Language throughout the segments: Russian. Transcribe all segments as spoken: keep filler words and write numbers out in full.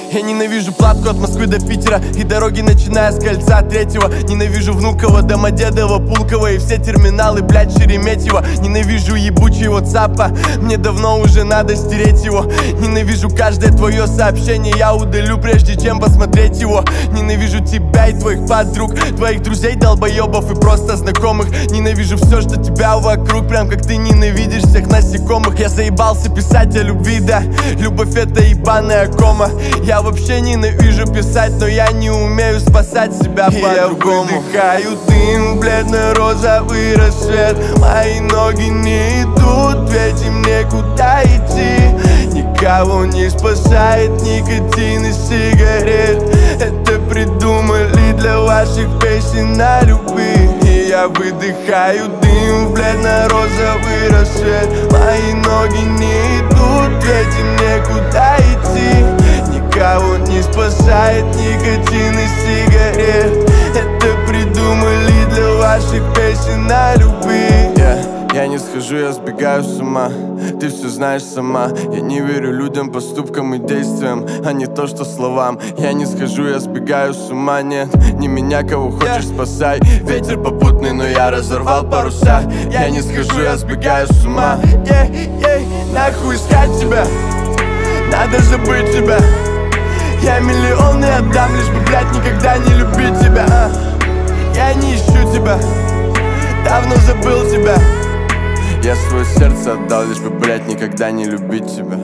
Я ненавижу платку от Москвы до Питера и дороги, начиная с кольца третьего. Ненавижу Внуково, Домодедово, Пулково и все терминалы, блядь, Шереметьево. Ненавижу ебучий WhatsApp, мне давно уже надо стереть его. Ненавижу каждое твое сообщение, я удалю, прежде чем посмотреть его. Ненавижу тебя и твоих подруг, твоих друзей, долбоебов и просто знакомых. Ненавижу все, что тебя вокруг, прям как ты ненавидишь всех насекомых. Я заебался писать о любви, да, любовь это ебаная кома. Я вообще ненавижу писать, но я не умею спасать себя по-другому. Я выдыхаю дым, бледно-розовый рассвет. Мои ноги не идут, ведь им некуда идти. Никого не спасает никотин и сигарет. Это придумали для ваших песен о любви. И я выдыхаю дым в бледно-розовый рассвет. Мои ноги не идут, ведь им некуда идти. Никого не спасает никотин и сигарет. Это придумали для ваших песен о любви. yeah. Я не схожу, я сбегаю с ума. Ты все знаешь сама. Я не верю людям, поступкам и действиям, а не то, что словам. Я не схожу, я сбегаю с ума. Нет, не меня, кого хочешь, спасай. Ветер попутный, но я разорвал паруса. Я не схожу, я сбегаю с ума. yeah, yeah. Нахуй искать тебя, надо забыть тебя. Я миллионы отдам, лишь бы, блядь, никогда не любить тебя. а? Я не ищу тебя, давно забыл тебя. Я свое сердце отдал, лишь бы, блядь, никогда не любить тебя.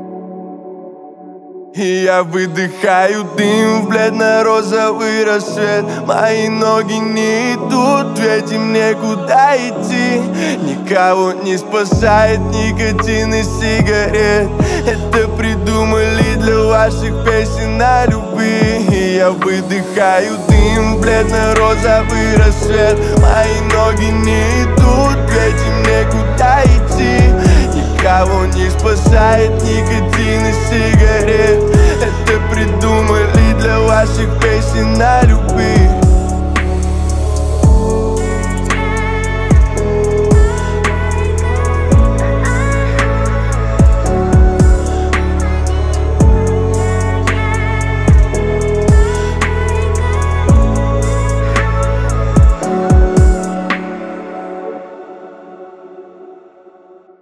И я выдыхаю дым в бледно-розовый рассвет. Мои ноги не идут, ведь им некуда идти. Никого не спасает никотин и сигарет. Это придумали для ваших песен о любви. И я выдыхаю дым в бледно-розовый рассвет. Мои ноги не идут, ведь им некуда идти. Никого не спасает никотин и сигарет. Это придумали для ваших песен о любви.